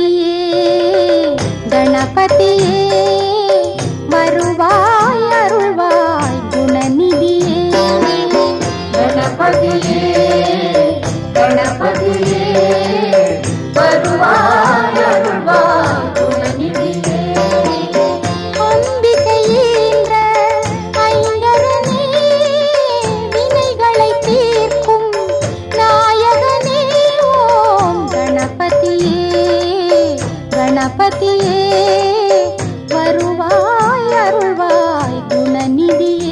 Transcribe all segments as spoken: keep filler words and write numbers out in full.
கணபதியே கணபதியே வருவாய் அருள்வாய் குணநிதியே கணபதியே கணபதியே வருவாய் அருள்வாய் குணநிதியே அம்பிகையேன்ற ஐங்கரனே வினைகளை தீர்க்கும் நாயகனே ஓம் கணபதியே கணபதியே வருவாய் அருள்வாய் குணநிதியே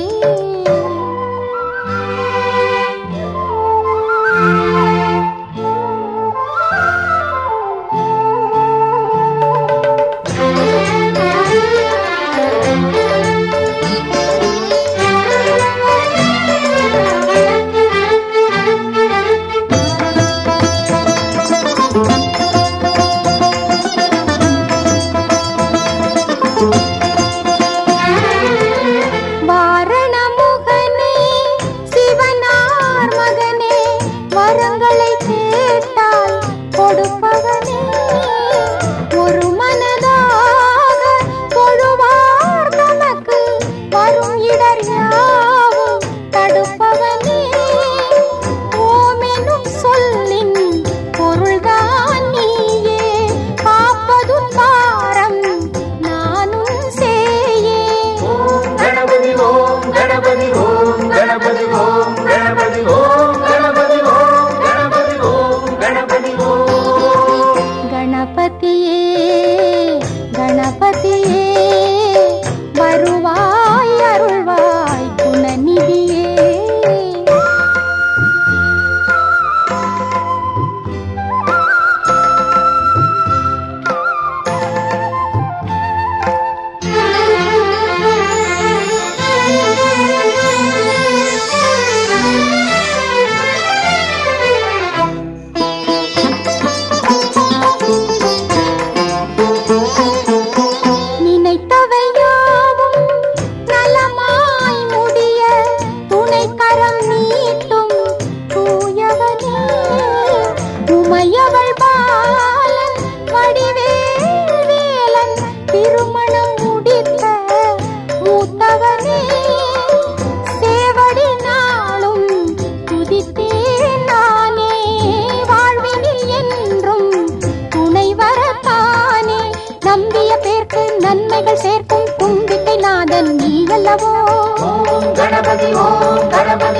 நன்மைகள் சேர்க்கும் கும்பிட்டை நாதன் நீ அல்லவோ ஓம் கணபதி ஓம் கணபதி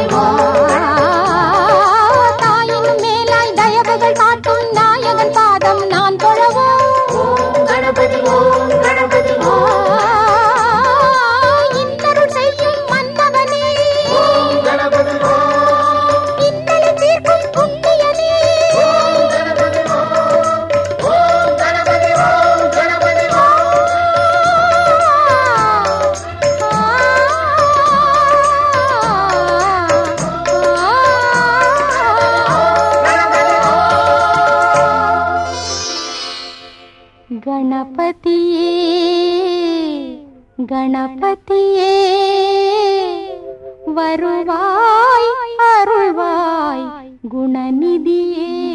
தாயினும் மேலாய் தயவுகள் காட்டும் நாயகன் பாதம் நான் தொழவோ ஓம் கணபதி ஓம் கணபதி இன்னருள் செய்யும் மன்னவனே ஓம் கணபதி இன்னலை தீர்க்கும் புண்ணியனே ஓம் கணபதி ஓம் கணபதி ஓம் கணபதி गणपतिये गणपतिये வருவாய் அருள்வாய் குணநிதியே